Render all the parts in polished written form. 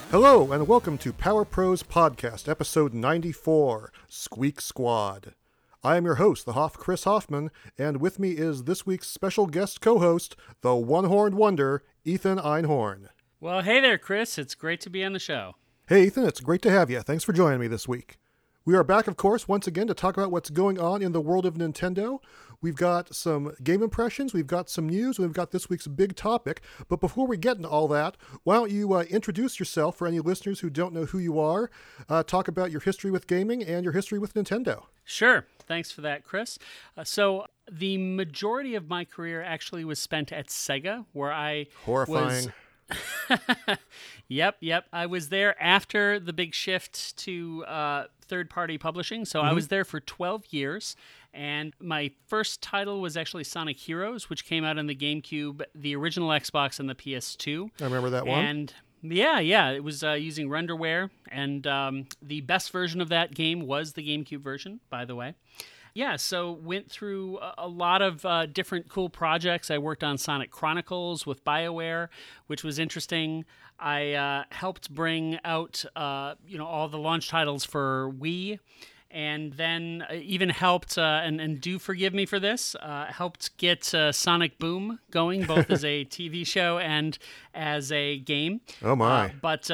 Hello, and welcome to Power Pros Podcast, episode 94, Squeak Squad. I am your host, the Hoff Chris Hoffman, and with me is this week's special guest co-host, the one-horned wonder, Ethan Einhorn. Well, hey there, Chris. It's great to be on the show. Hey, Ethan, it's great to have you. Thanks for joining me this week. We are back, of course, once again to talk about what's going on in the world of Nintendo. We've got some game impressions, we've got some news, we've got this week's big topic. But before we get into all that, why don't you introduce yourself for any listeners who don't know who you are, talk about your history with gaming and your history with Nintendo. Sure. Thanks for that, Chris. So the majority of my career actually was spent at Sega, where I Horrifying. Yep. I was there after the big shift to third-party publishing. So I was there for 12 years. And my first title was actually Sonic Heroes, which came out on the GameCube, the original Xbox, and the PS2. I remember that one. And yeah, it was using renderware. And the best version of that game was the GameCube version, by the way. Yeah, so went through a lot of different cool projects. I worked on Sonic Chronicles with BioWare, which was interesting. I helped bring out all the launch titles for Wii, and then even helped, and do forgive me for this, helped get Sonic Boom going, both as a TV show and as a game. Oh my. But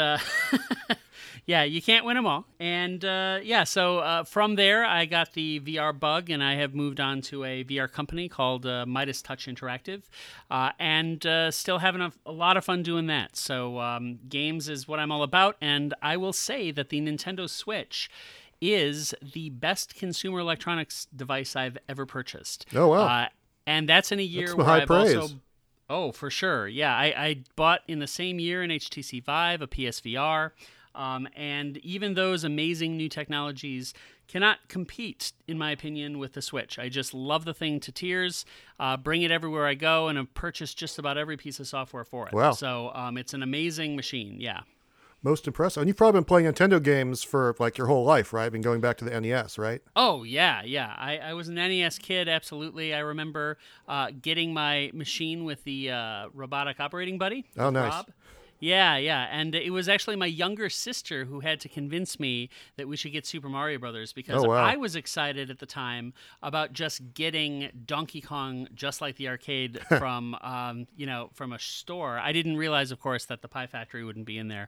yeah, you can't win them all. And so from there, I got the VR bug, and I have moved on to a VR company called Midas Touch Interactive, and still having a lot of fun doing that. So games is what I'm all about, and I will say that the Nintendo Switch is the best consumer electronics device I've ever purchased. Oh, wow. And that's in a year That's where high I've praise. also... Oh, for sure. Yeah, I bought in the same year an HTC Vive, a PSVR, and even those amazing new technologies cannot compete, in my opinion, with the Switch. I just love the thing to tears, bring it everywhere I go, and have purchased just about every piece of software for it. Wow. So it's an amazing machine, yeah. Most impressive. And you've probably been playing Nintendo games for like your whole life, right? Been going back to the NES, right? Oh, yeah. I was an NES kid, absolutely. I remember getting my machine with the robotic operating buddy. Oh, nice. Rob. Yeah. And it was actually my younger sister who had to convince me that we should get Super Mario Brothers, because Oh, wow. I was excited at the time about just getting Donkey Kong just like the arcade from a store. I didn't realize, of course, that the Pie Factory wouldn't be in there.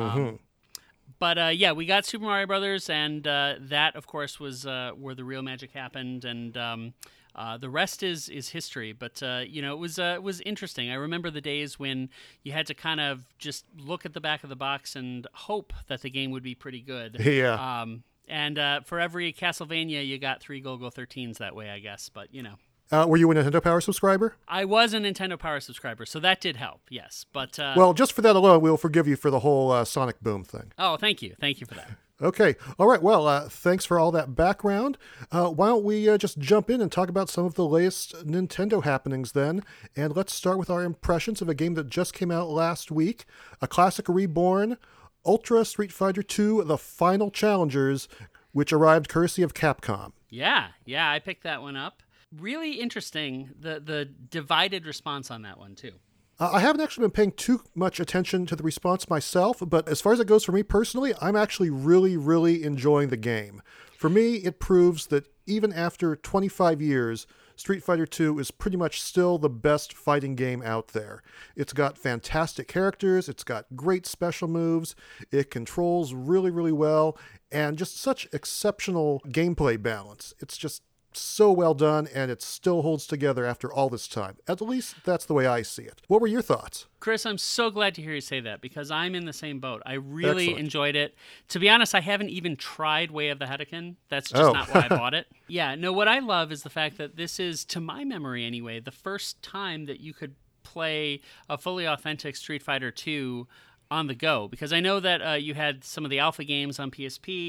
But we got Super Mario Brothers, and that, of course, was where the real magic happened, and the rest is history. But it was interesting. I remember the days when you had to kind of just look at the back of the box and hope that the game would be pretty good. Yeah. And for every Castlevania, you got 3 Golgo 13s that way, I guess. But Were you a Nintendo Power subscriber? I was a Nintendo Power subscriber, so that did help. Yes, but Well, just for that alone, we'll forgive you for the whole Sonic Boom thing. oh, thank you for that. Okay. All right. Well, thanks for all that background. Why don't we just jump in and talk about some of the latest Nintendo happenings then? And let's start with our impressions of a game that just came out last week, a classic reborn, Ultra Street Fighter II: The Final Challengers, which arrived courtesy of Capcom. Yeah, I picked that one up. Really interesting, the divided response on that one, too. I haven't actually been paying too much attention to the response myself, but as far as it goes for me personally, I'm actually really, really enjoying the game. For me, it proves that even after 25 years, Street Fighter II is pretty much still the best fighting game out there. It's got fantastic characters, it's got great special moves, it controls really, really well, and just such exceptional gameplay balance. It's just so well done, and it still holds together after all this time. At least that's the way I see it. What were your thoughts? Chris, I'm so glad to hear you say that, because I'm in the same boat. I really Excellent. enjoyed it. To be honest, I haven't even tried Way of the Hadoken. That's just not why I bought it. Yeah, no, what I love is the fact that this is, to my memory anyway, the first time that you could play a fully authentic Street Fighter II on the go, because I know that you had some of the alpha games on PSP,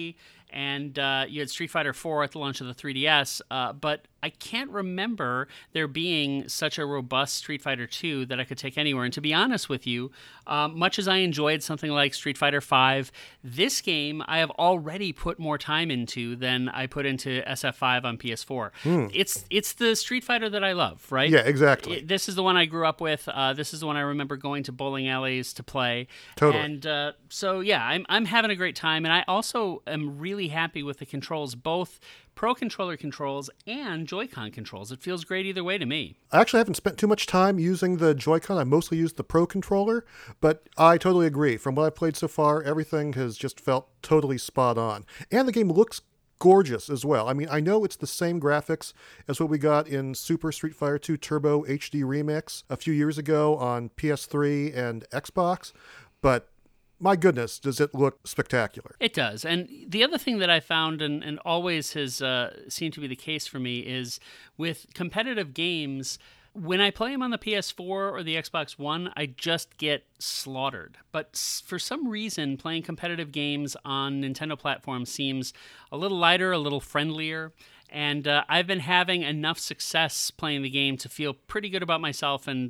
and you had Street Fighter 4 at the launch of the 3DS, but I can't remember there being such a robust Street Fighter 2 that I could take anywhere. And to be honest with you, much as I enjoyed something like Street Fighter 5, this game I have already put more time into than I put into SF5 on PS4. It's the Street Fighter that I love, right? Yeah, exactly. This is the one I grew up with. This is the one I remember going to bowling alleys to play. Totally. And so, yeah, I'm having a great time. And I also am really happy with the controls, both Pro Controller controls and Joy-Con controls. It feels great either way to me. I actually haven't spent too much time using the Joy-Con. I mostly used the Pro Controller, but I totally agree. From what I've played so far, everything has just felt totally spot on. And the game looks gorgeous as well. I mean, I know it's the same graphics as what we got in Super Street Fighter 2 Turbo HD Remix a few years ago on PS3 and Xbox, but my goodness, does it look spectacular. It does. And the other thing that I found, and always has seemed to be the case for me, is with competitive games, when I play them on the PS4 or the Xbox One, I just get slaughtered. But for some reason, playing competitive games on Nintendo platforms seems a little lighter, a little friendlier. And I've been having enough success playing the game to feel pretty good about myself and,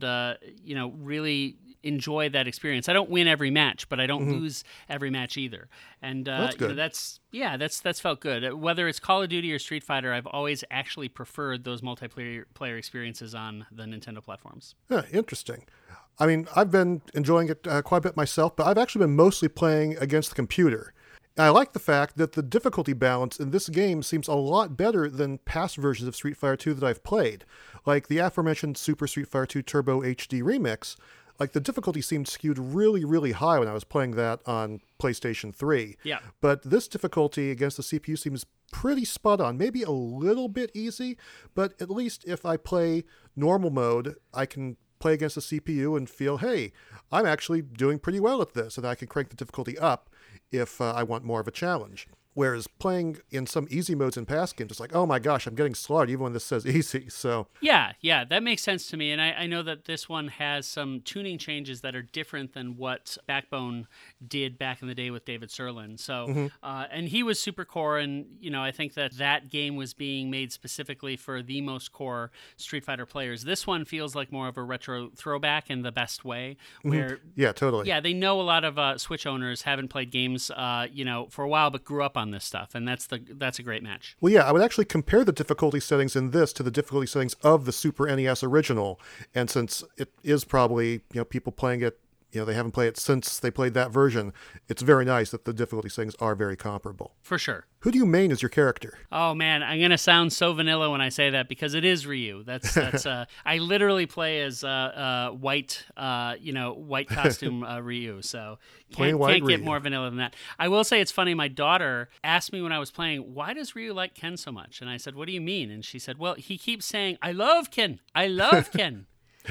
really enjoy that experience. I don't win every match, but I don't lose every match either. And that's good. That's felt good. Whether it's Call of Duty or Street Fighter, I've always actually preferred those multiplayer experiences on the Nintendo platforms. Yeah, interesting. I mean, I've been enjoying it quite a bit myself, but I've actually been mostly playing against the computer. And I like the fact that the difficulty balance in this game seems a lot better than past versions of Street Fighter 2 that I've played. Like the aforementioned Super Street Fighter 2 Turbo HD Remix, like the difficulty seemed skewed really, really high when I was playing that on PlayStation 3. Yeah. But this difficulty against the CPU seems pretty spot on. Maybe a little bit easy, but at least if I play normal mode, I can play against the CPU and feel, hey, I'm actually doing pretty well at this, and I can crank the difficulty up if I want more of a challenge. Whereas playing in some easy modes in past games, it's like, oh my gosh, I'm getting slaughtered even when this says easy. So yeah, that makes sense to me. And I know that this one has some tuning changes that are different than what Backbone did back in the day with David Sirlin. So, and he was super core, and I think that game was being made specifically for the most core Street Fighter players. This one feels like more of a retro throwback in the best way, where yeah, totally. Yeah, they know a lot of Switch owners haven't played games, for a while, but grew up on this stuff, and that's a great match. Well, yeah, I would actually compare the difficulty settings in this to the difficulty settings of the Super NES original, and since it is probably people playing it, they haven't played it since they played that version, it's very nice that the difficulty settings are very comparable. For sure. Who do you main as your character? Oh man, I'm gonna sound so vanilla when I say that because it is Ryu. That's I literally play as white costume Ryu. So can't get more vanilla than that. I will say it's funny. My daughter asked me when I was playing, "Why does Ryu like Ken so much?" And I said, "What do you mean?" And she said, "Well, he keeps saying, 'I love Ken. I love Ken.'"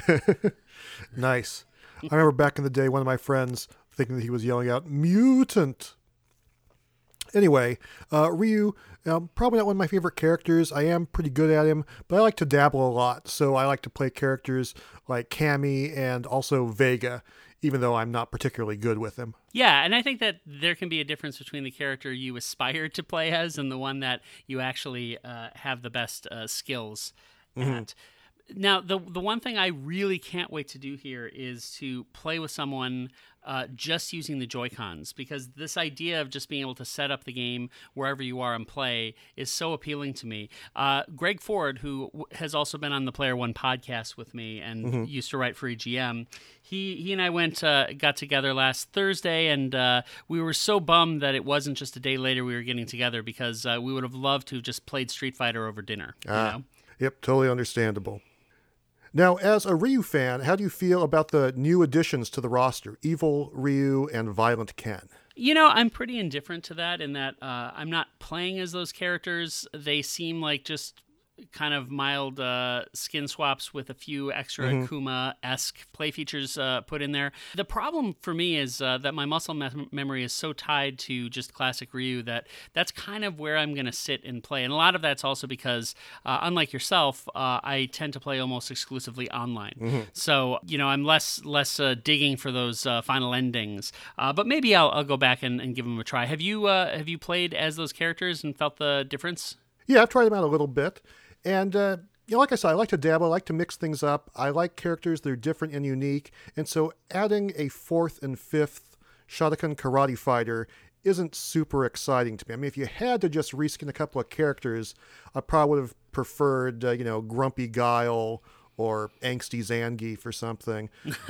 Nice. I remember back in the day, one of my friends thinking that he was yelling out, "Mutant!" Anyway, Ryu, probably not one of my favorite characters. I am pretty good at him, but I like to dabble a lot. So I like to play characters like Cammy and also Vega, even though I'm not particularly good with him. Yeah, and I think that there can be a difference between the character you aspire to play as and the one that you actually have the best skills at. Now, the one thing I really can't wait to do here is to play with someone just using the Joy-Cons, because this idea of just being able to set up the game wherever you are and play is so appealing to me. Greg Ford, who has also been on the Player One podcast with me and used to write for EGM, he and I got together last Thursday, and we were so bummed that it wasn't just a day later we were getting together, because we would have loved to have just played Street Fighter over dinner. Yep, totally understandable. Now, as a Ryu fan, how do you feel about the new additions to the roster, Evil Ryu and Violent Ken? I'm pretty indifferent to that in that I'm not playing as those characters. They seem like just kind of mild skin swaps with a few extra Akuma-esque play features put in there. The problem for me is that my muscle memory is so tied to just classic Ryu that that's kind of where I'm going to sit and play. And a lot of that's also because, unlike yourself, I tend to play almost exclusively online. So, I'm less digging for those final endings. But maybe I'll go back and give them a try. Have you played as those characters and felt the difference? Yeah, I've tried them out a little bit. And, like I said, I like to dabble. I like to mix things up. I like characters that are different and unique. And so adding a fourth and fifth Shotokan karate fighter isn't super exciting to me. I mean, if you had to just reskin a couple of characters, I probably would have preferred, Grumpy Guile or Angsty Zangief or something.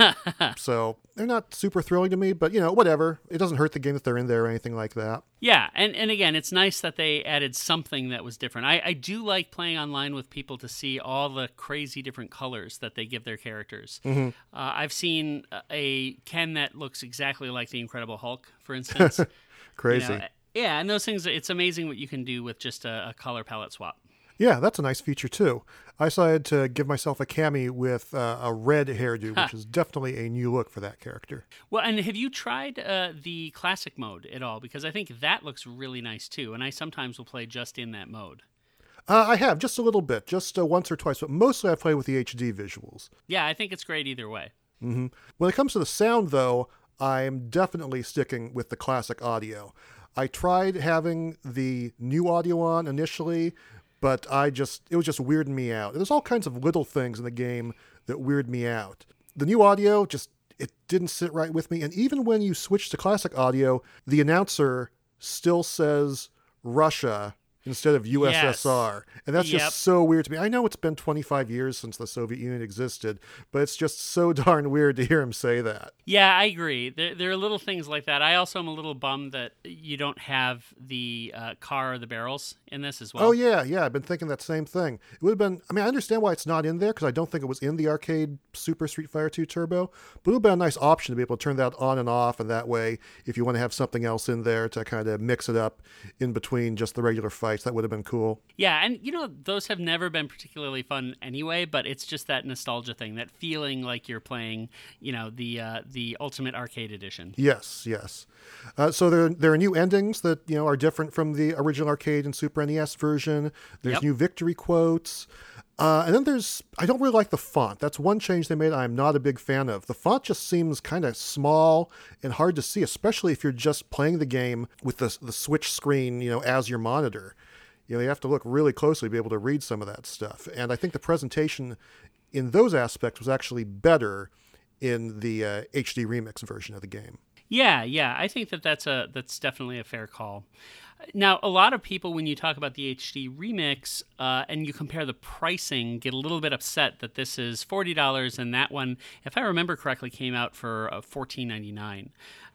So they're not super thrilling to me, but, whatever. It doesn't hurt the game that they're in there or anything like that. Yeah, and again, it's nice that they added something that was different. I do like playing online with people to see all the crazy different colors that they give their characters. I've seen a Ken that looks exactly like the Incredible Hulk, for instance. Crazy. Yeah, and those things, it's amazing what you can do with just a color palette swap. Yeah, that's a nice feature, too. I decided to give myself a cami with a red hairdo, which is definitely a new look for that character. Well, and have you tried the classic mode at all? Because I think that looks really nice, too, and I sometimes will play just in that mode. I have, just a little bit, just once or twice, but mostly I play with the HD visuals. Yeah, I think it's great either way. When it comes to the sound, though, I'm definitely sticking with the classic audio. I tried having the new audio on initially, but it was just weirding me out. There's all kinds of little things in the game that weird me out. The new audio it didn't sit right with me. And even when you switch to classic audio, the announcer still says Russia instead of USSR. Yes. And that's just so weird to me. I know it's been 25 years since the Soviet Union existed, but it's just so darn weird to hear him say that. Yeah, I agree. There are little things like that. I also am a little bummed that you don't have the car or the barrels in this as well. Oh, yeah. I've been thinking that same thing. It would have been, I understand why it's not in there, because I don't think it was in the arcade Super Street Fighter 2 Turbo, but it would have been a nice option to be able to turn that on and off, and that way, if you want to have something else in there to kind of mix it up in between just the regular fights, that would have been cool. Yeah, and those have never been particularly fun anyway, but it's just that nostalgia thing, that feeling like you're playing, the Ultimate Arcade Edition. Yes. So there are new endings that are different from the original arcade and Super NES version. There's new victory quotes. And then I don't really like the font. That's one change they made I'm not a big fan of. The font just seems kind of small and hard to see, especially if you're just playing the game with the Switch screen, as your monitor. You have to look really closely to be able to read some of that stuff. And I think the presentation in those aspects was actually better in the HD Remix version of the game. Yeah. I think that's definitely a fair call. Now, a lot of people, when you talk about the HD Remix and you compare the pricing, get a little bit upset that this is $40 and that one, if I remember correctly, came out for $14.99.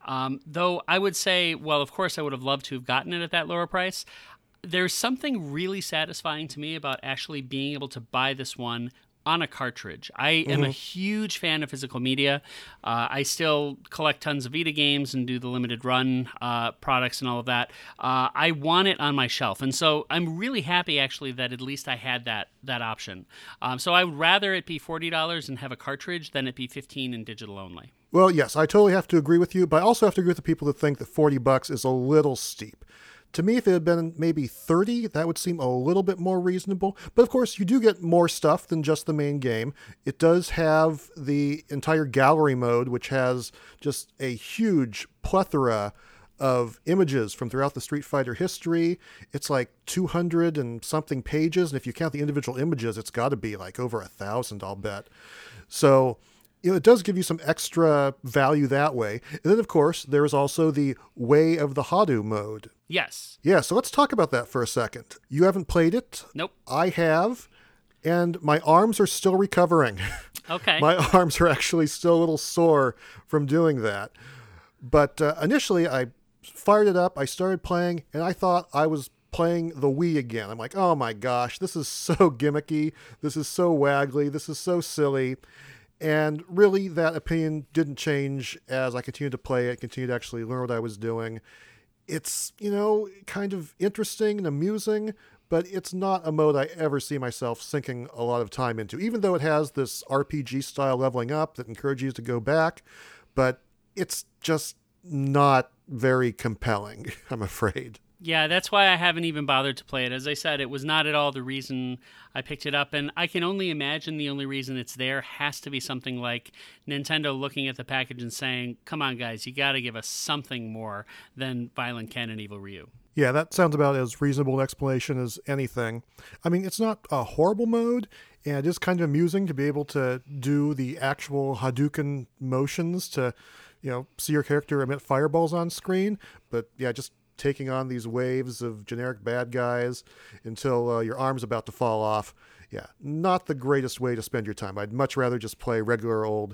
Though I would say, well, of course, I would have loved to have gotten it at that lower price. There's something really satisfying to me about actually being able to buy this one on a cartridge. I am a huge fan of physical media. I still collect tons of Vita games and do the limited run products and all of that. I want it on my shelf. And so I'm really happy, actually, that at least I had that option. So I would rather it be $40 and have a cartridge than it be $15 in digital only. Well, yes, I totally have to agree with you, but I also have to agree with the people that think that $40 is a little steep. To me, if it had been maybe 30, that would seem a little bit more reasonable. But of course, you do get more stuff than just the main game. It does have the entire gallery mode, which has just a huge plethora of images from throughout the Street Fighter history. It's like 200 and something pages. And if you count the individual images, it's got to be like over 1,000, I'll bet. So it does give you some extra value that way. And then, of course, there is also the Way of the Hadu mode. Yes. Yeah, so let's talk about that for a second. You haven't played it? Nope. I have, and my arms are still recovering. Okay. My arms are actually still a little sore from doing that. But initially, I fired it up, I started playing, and I thought I was playing the Wii again. I'm like, oh my gosh, this is so gimmicky, this is so waggly, this is so silly. And really, that opinion didn't change as I continued to play it, continued to actually learn what I was doing. It's, kind of interesting and amusing, but it's not a mode I ever see myself sinking a lot of time into, even though it has this RPG style leveling up that encourages you to go back, but it's just not very compelling, I'm afraid. Yeah, that's why I haven't even bothered to play it. As I said, it was not at all the reason I picked it up, and I can only imagine the only reason it's there has to be something like Nintendo looking at the package and saying, come on, guys, you got to give us something more than Violent Ken and Evil Ryu. Yeah, that sounds about as reasonable an explanation as anything. I mean, it's not a horrible mode, and it is kind of amusing to be able to do the actual Hadouken motions to, see your character emit fireballs on screen, but yeah, just taking on these waves of generic bad guys until your arm's about to fall off. Yeah, not the greatest way to spend your time. I'd much rather just play regular old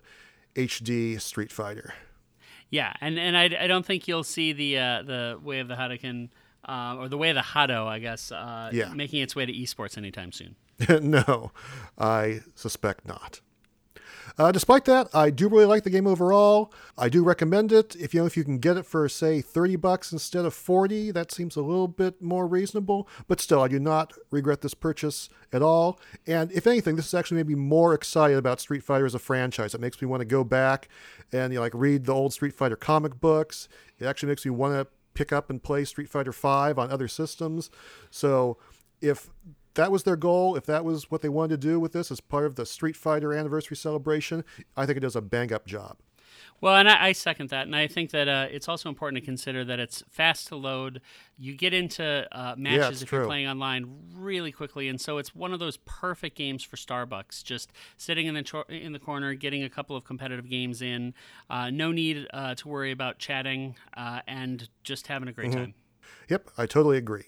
HD Street Fighter. Yeah, and I don't think you'll see the way of the Hadouken, or the way of the Hado, I guess, making its way to esports anytime soon. No, I suspect not. Despite that, I do really like the game overall. I do recommend it. If you can get it for, say, $30 instead of $40, that seems a little bit more reasonable. But still, I do not regret this purchase at all. And if anything, this is actually made me more excited about Street Fighter as a franchise. It makes me want to go back and read the old Street Fighter comic books. It actually makes me want to pick up and play Street Fighter V on other systems. So if that was their goal, if that was what they wanted to do with this as part of the Street Fighter anniversary celebration, I think it does a bang-up job. Well, and I second that, and I think that it's also important to consider that it's fast to load. You get into matches if you're playing online really quickly, and so it's one of those perfect games for Starbucks. Just sitting in the corner, getting a couple of competitive games in, no need to worry about chatting, and just having a great time. Yep, I totally agree.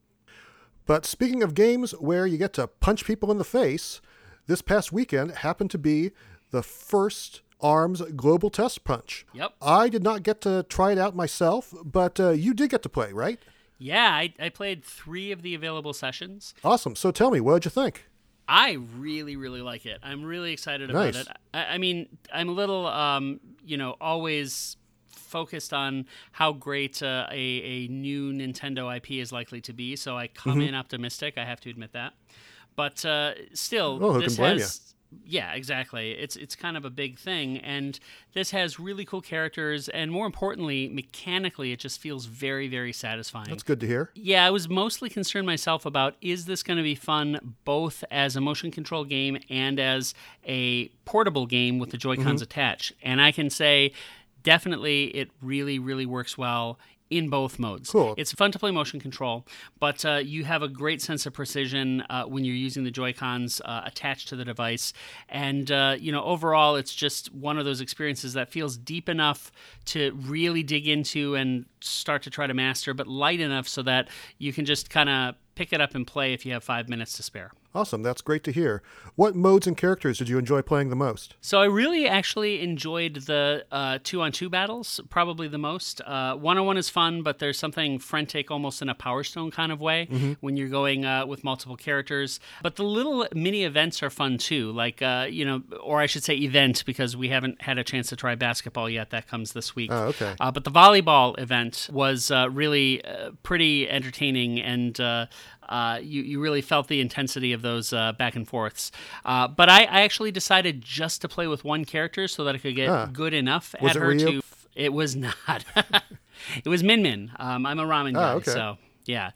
But speaking of games where you get to punch people in the face, this past weekend happened to be the first ARMS Global Test Punch. Yep. I did not get to try it out myself, but you did get to play, right? Yeah, I played 3 of the available sessions. Awesome. So tell me, what did you think? I really, really like it. I'm really excited about it. I mean, I'm a little, always focused on how great a new Nintendo IP is likely to be, so I come in optimistic. I have to admit that, but still, who can blame you? Yeah, exactly. It's kind of a big thing, and this has really cool characters, and more importantly, mechanically, it just feels very, very satisfying. That's good to hear. Yeah, I was mostly concerned myself about, is this going to be fun both as a motion control game and as a portable game with the Joy-Cons attached? And I can say, definitely, it really, really works well in both modes. Cool. It's fun to play motion control, but you have a great sense of precision when you're using the Joy-Cons attached to the device. And, overall, it's just one of those experiences that feels deep enough to really dig into and start to try to master, but light enough so that you can just kind of pick it up and play if you have 5 minutes to spare. Awesome. That's great to hear. What modes and characters did you enjoy playing the most? So I really actually enjoyed the 2-on-2 battles, probably the most. 1-on-1 is fun, but there's something frantic almost in a Power Stone kind of way when you're going with multiple characters. But the little mini events are fun too, like, or I should say event, because we haven't had a chance to try basketball yet. That comes this week. Oh, okay. But the volleyball event was really pretty entertaining, and you really felt the intensity of those back and forths. But I actually decided just to play with one character so that I could get good enough at her Ryu? It was not. It was Min Min. I'm a ramen guy, okay. so yeah.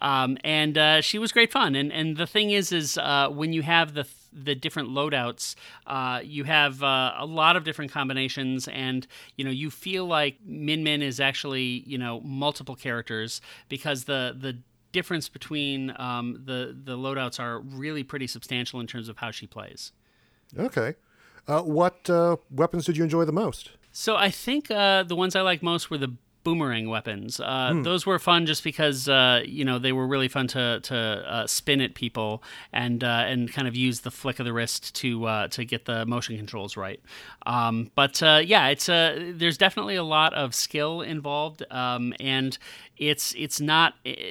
And she was great fun. And the thing is when you have the different loadouts, you have a lot of different combinations, and you feel like Min Min is actually multiple characters, because the difference between the loadouts are really pretty substantial in terms of how she plays. Okay. What weapons did you enjoy the most? So I think the ones I liked most were the boomerang weapons. Those were fun just because they were really fun to spin at people and kind of use the flick of the wrist to get the motion controls right. But it's there's definitely a lot of skill involved, and it's not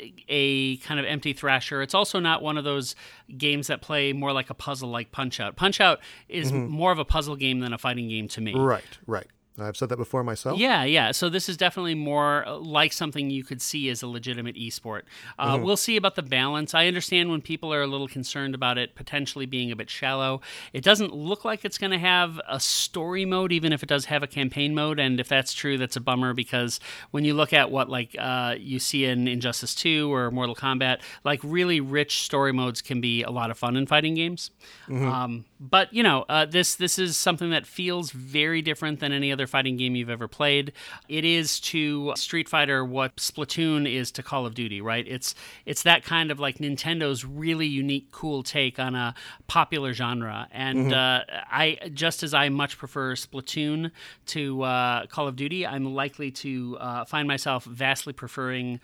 a kind of empty thrasher. It's also not one of those games that play more like a puzzle, like Punch-Out. Punch-Out is more of a puzzle game than a fighting game to me. Right. I've said that before myself. Yeah. So this is definitely more like something you could see as a legitimate esport. We'll see about the balance. I understand when people are a little concerned about it potentially being a bit shallow. It doesn't look like it's going to have a story mode, even if it does have a campaign mode. And if that's true, that's a bummer, because when you look at what you see in Injustice 2 or Mortal Kombat, like really rich story modes can be a lot of fun in fighting games. But this is something that feels very different than any other fighting game you've ever played. It is to Street Fighter what Splatoon is to Call of Duty, right? It's that kind of like Nintendo's really unique, cool take on a popular genre. And I, just as I much prefer Splatoon to Call of Duty, I'm likely to find myself vastly preferring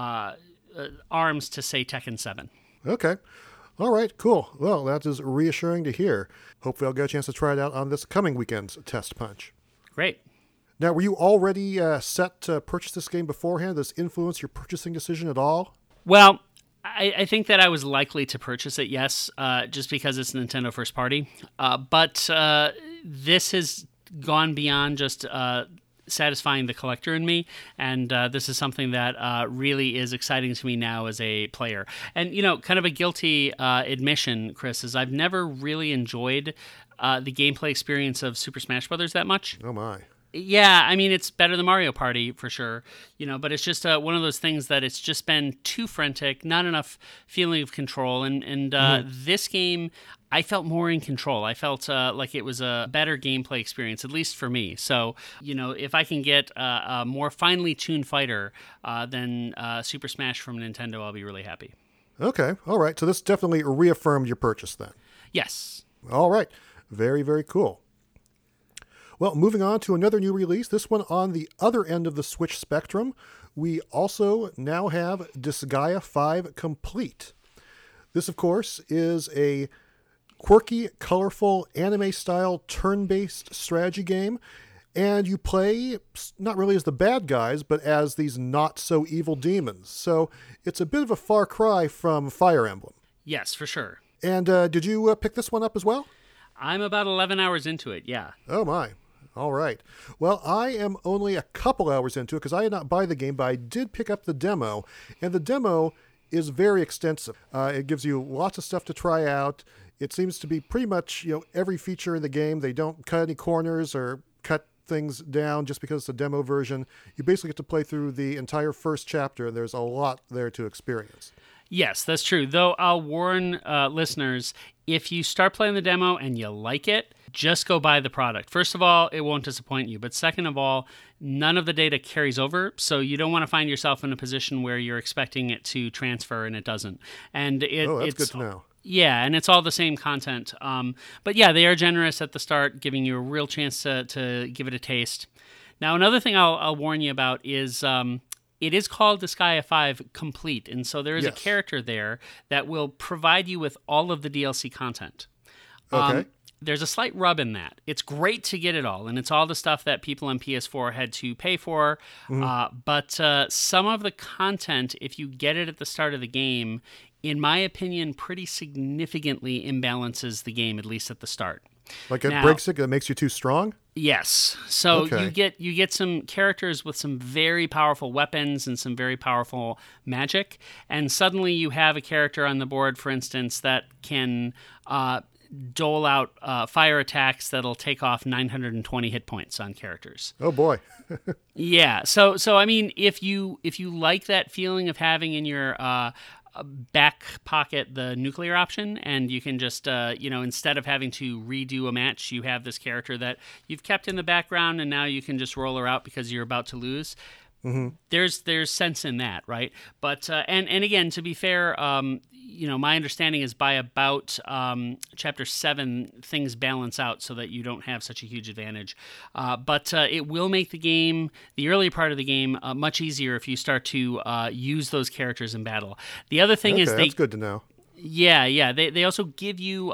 ARMS to, say, Tekken 7. Okay. All right, cool. Well, that is reassuring to hear. Hopefully I'll get a chance to try it out on this coming weekend's Test Punch. Great. Now, were you already set to purchase this game beforehand? Does this influence your purchasing decision at all? Well, I think that I was likely to purchase it, yes, just because it's Nintendo first party. But this has gone beyond just satisfying the collector in me, and this is something that really is exciting to me now as a player. And kind of a guilty admission, Chris, is I've never really enjoyed the gameplay experience of Super Smash Brothers that much. Oh my. Yeah, I mean, it's better than Mario Party for sure, but it's just one of those things that it's just been too frantic, not enough feeling of control. And this game, I felt more in control. I felt like it was a better gameplay experience, at least for me. So, if I can get a more finely tuned fighter than Super Smash from Nintendo, I'll be really happy. Okay, all right. So this definitely reaffirmed your purchase then. Yes. All right. Very, very cool. Well, moving on to another new release, this one on the other end of the Switch spectrum, we also now have Disgaea 5 Complete. This, of course, is a quirky, colorful, anime-style turn-based strategy game, and you play not really as the bad guys, but as these not-so-evil demons. So it's a bit of a far cry from Fire Emblem. Yes, for sure. And did you pick this one up as well? I'm about 11 hours into it, yeah. Oh, my. All right. Well, I am only a couple hours into it because I did not buy the game, but I did pick up the demo, and the demo is very extensive. It gives you lots of stuff to try out. It seems to be pretty much every feature in the game. They don't cut any corners or cut things down just because it's a demo version. You basically get to play through the entire first chapter, and there's a lot there to experience. Yes, that's true. Though I'll warn listeners, if you start playing the demo and you like it, just go buy the product. First of all, it won't disappoint you. But second of all, none of the data carries over, so you don't want to find yourself in a position where you're expecting it to transfer and it doesn't. And that's good to know. Yeah, and it's all the same content. But yeah, they are generous at the start, giving you a real chance to give it a taste. Now, another thing I'll warn you about is it is called Disgaea 5 Complete, and so there is a character there that will provide you with all of the DLC content. Okay. There's a slight rub in that. It's great to get it all, and it's all the stuff that people on PS4 had to pay for, but some of the content, if you get it at the start of the game, in my opinion, pretty significantly imbalances the game, at least at the start. Like it breaks it, it makes you too strong? Yes. So you get some characters with some very powerful weapons and some very powerful magic, and suddenly you have a character on the board, for instance, that can dole out fire attacks that'll take off 920 hit points on characters. Oh boy. Yeah. So I mean, if you like that feeling of having in your back pocket the nuclear option, and you can just instead of having to redo a match, you have this character that you've kept in the background, and now you can just roll her out because you're about to lose. There's sense in that, right? But and again, to be fair, my understanding is by about chapter 7, things balance out so that you don't have such a huge advantage. But it will make the early part of the game, much easier if you start to use those characters in battle. The other thing is that's good to know. Yeah. They also give you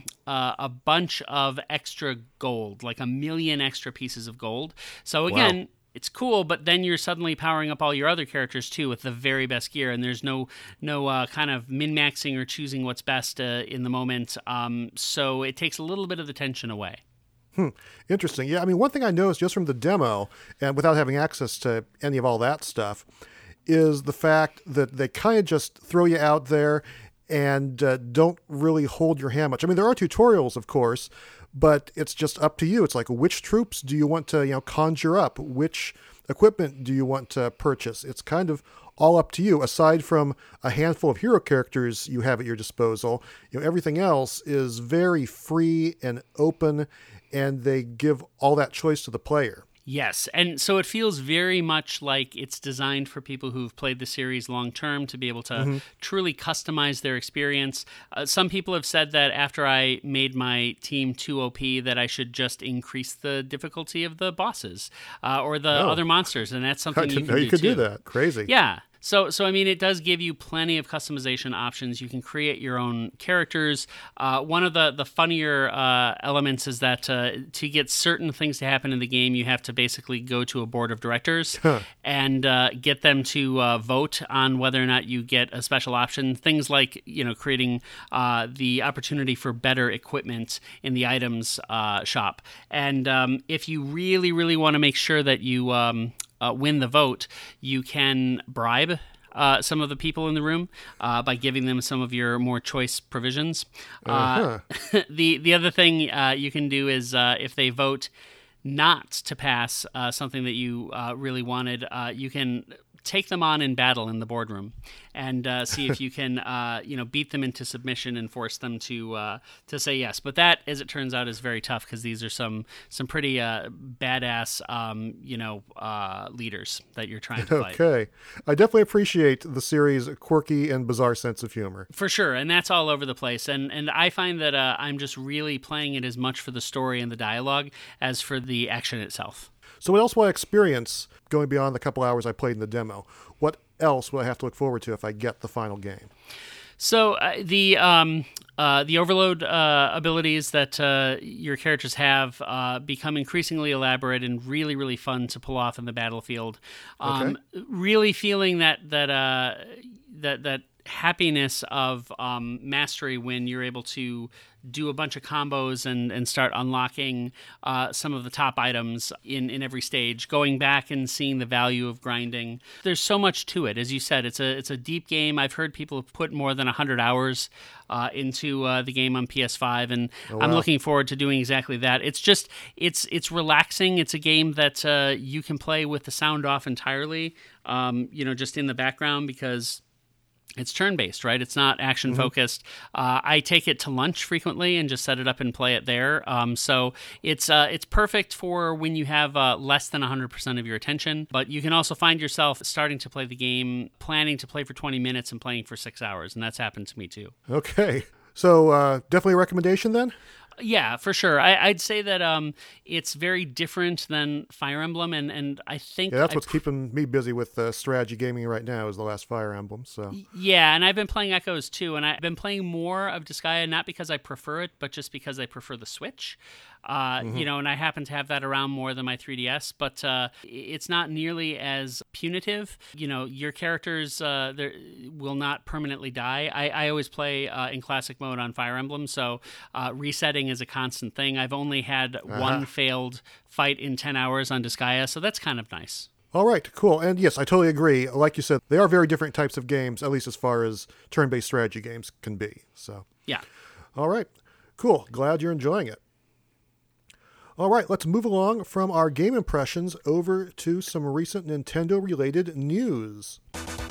a bunch of extra gold, like 1 million extra pieces of gold. So again. Wow. It's cool, but then you're suddenly powering up all your other characters too with the very best gear, and there's no kind of min-maxing or choosing what's best in the moment. So it takes a little bit of the tension away. Interesting. Yeah, I mean, one thing I noticed just from the demo, and without having access to any of all that stuff, is the fact that they kind of just throw you out there and don't really hold your hand much. I mean, there are tutorials, of course, but it's just up to you. It's like, which troops do you want to, conjure up? Which equipment do you want to purchase? It's kind of all up to you. Aside from a handful of hero characters you have at your disposal, everything else is very free and open, and they give all that choice to the player. Yes, and so it feels very much like it's designed for people who've played the series long term to be able to truly customize their experience. Some people have said that after I made my team too OP that I should just increase the difficulty of the bosses or the other monsters, and that's something you can do. You could do that. Crazy. Yeah. So I mean, it does give you plenty of customization options. You can create your own characters. One of the funnier elements is that to get certain things to happen in the game, you have to basically go to a board of directors and get them to vote on whether or not you get a special option. Things like, creating the opportunity for better equipment in the items shop. And if you really, really want to make sure that you win the vote, you can bribe some of the people in the room by giving them some of your more choice provisions. The other thing you can do is if they vote not to pass something that you really wanted, you can take them on in battle in the boardroom and see if you can beat them into submission and force them to say yes. But that, as it turns out, is very tough because these are some pretty badass leaders that you're trying to fight. Okay. I definitely appreciate the series' quirky and bizarre sense of humor. For sure, and that's all over the place. And I find that I'm just really playing it as much for the story and the dialogue as for the action itself. So what else will I experience going beyond the couple hours I played in the demo? What else will I have to look forward to if I get the final game? So the overload abilities that your characters have become increasingly elaborate and really, really fun to pull off in the battlefield. Really feeling that happiness of mastery when you're able to do a bunch of combos and start unlocking some of the top items in every stage, going back and seeing the value of grinding. There's so much to it. As you said, it's a deep game. I've heard people have put more than 100 hours into the game on PS5, and I'm looking forward to doing exactly that. It's just, it's relaxing. It's a game that you can play with the sound off entirely, just in the background because it's turn-based, right? It's not action-focused. I take it to lunch frequently and just set it up and play it there. So it's perfect for when you have less than 100% of your attention. But you can also find yourself starting to play the game, planning to play for 20 minutes and playing for 6 hours. And that's happened to me too. Okay. So definitely a recommendation then? Yeah, for sure. I'd say that it's very different than Fire Emblem, and I think that's what's keeping me busy with strategy gaming right now is the last Fire Emblem. So yeah, and I've been playing Echoes too, and I've been playing more of Disgaea not because I prefer it, but just because I prefer the Switch. And I happen to have that around more than my 3DS, but it's not nearly as punitive. Your characters will not permanently die. I always play in classic mode on Fire Emblem, so resetting is a constant thing. I've only had one failed fight in 10 hours on Disgaea, so that's kind of nice. All right, cool. And yes, I totally agree. Like you said, they are very different types of games, at least as far as turn-based strategy games can be. So yeah. All right, cool. Glad you're enjoying it. All right, let's move along from our game impressions over to some recent Nintendo-related news.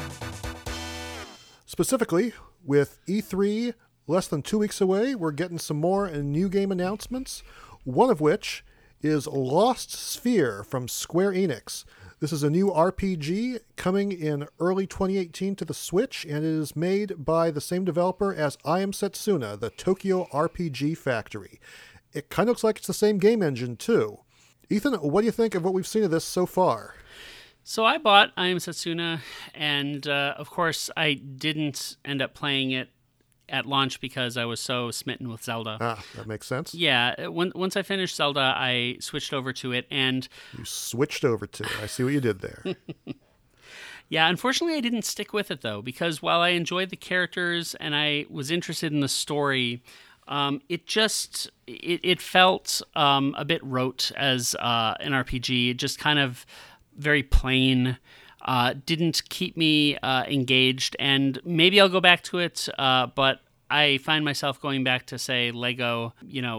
Specifically, with E3 less than 2 weeks away, we're getting some more new game announcements, one of which is Lost Sphere from Square Enix. This is a new RPG coming in early 2018 to the Switch, and it is made by the same developer as I Am Setsuna, the Tokyo RPG Factory. It kind of looks like it's the same game engine, too. Ethan, what do you think of what we've seen of this so far? So I bought I Am Setsuna, and of course I didn't end up playing it at launch because I was so smitten with Zelda. That makes sense. Yeah, once I finished Zelda, I switched over to it, and... You switched over to it. I see what you did there. Yeah, unfortunately I didn't stick with it, though, because while I enjoyed the characters and I was interested in the story... It felt a bit rote as an RPG. It just kind of very plain. Didn't keep me engaged, and maybe I'll go back to it, but I find myself going back to, say, Lego,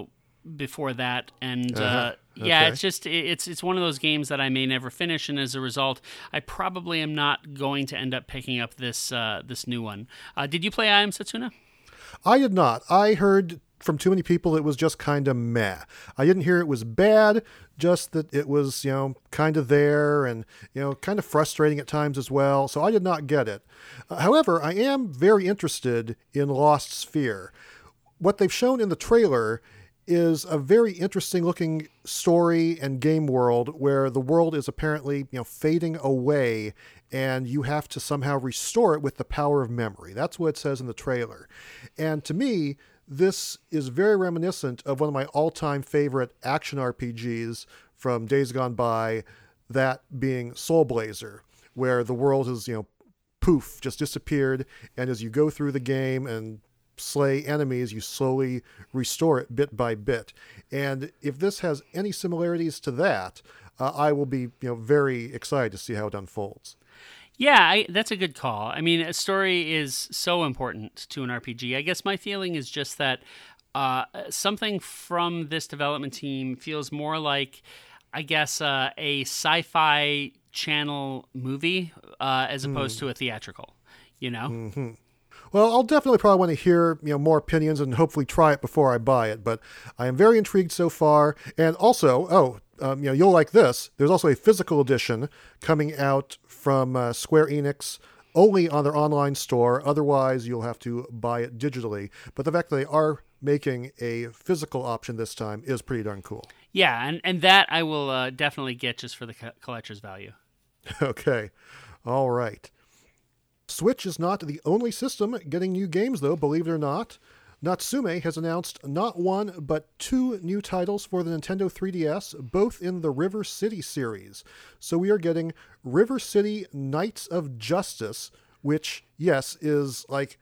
before that, and yeah, Okay. it's one of those games that I may never finish, and as a result, I probably am not going to end up picking up this new one. Did you play I Am Setsuna? I did not. I heard from too many people it was just kind of meh. I didn't hear it was bad, just that it was, kind of there and, kind of frustrating at times as well. So I did not get it. However, I am very interested in Lost Sphere. What they've shown in the trailer is a very interesting looking story and game world where the world is apparently, fading away and you have to somehow restore it with the power of memory. That's what it says in the trailer. And to me, this is very reminiscent of one of my all-time favorite action RPGs from days gone by, that being Soul Blazer, where the world has, poof, just disappeared, and as you go through the game and slay enemies, you slowly restore it bit by bit. And if this has any similarities to that, I will be, very excited to see how it unfolds. Yeah, that's a good call. I mean, a story is so important to an RPG. I guess my feeling is just that something from this development team feels more like, I guess, a sci-fi channel movie as opposed to a theatrical, Mm-hmm. Well, I'll definitely probably want to hear, more opinions and hopefully try it before I buy it. But I am very intrigued so far. And also, you'll like this. There's also a physical edition coming out from Square Enix only on their online store. Otherwise, you'll have to buy it digitally. But the fact that they are making a physical option this time is pretty darn cool. Yeah, and that I will definitely get just for the collector's value. Okay. All right. Switch is not the only system getting new games, though, believe it or not. Natsume has announced not one, but two new titles for the Nintendo 3DS, both in the River City series. So we are getting River City Knights of Justice, which, yes, is like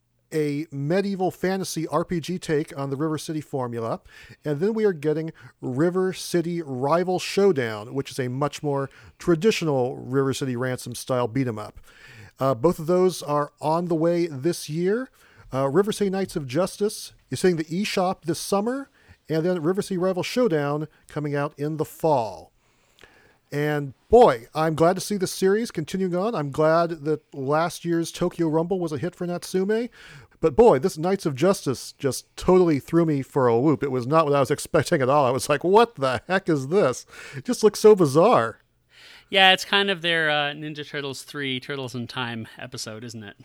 a medieval fantasy RPG take on the River City formula. And then we are getting River City Rival Showdown, which is a much more traditional River City Ransom style beat 'em up. Both of those are on the way this year. River City Knights of Justice is hitting the eShop this summer, and then River City Rival Showdown coming out in the fall. And boy, I'm glad to see this series continuing on. I'm glad that last year's Tokyo Rumble was a hit for Natsume. But boy, this Knights of Justice just totally threw me for a loop. It was not what I was expecting at all. I was like, what the heck is this? It just looks so bizarre. Yeah, it's kind of their Ninja Turtles 3 Turtles in Time episode, isn't it?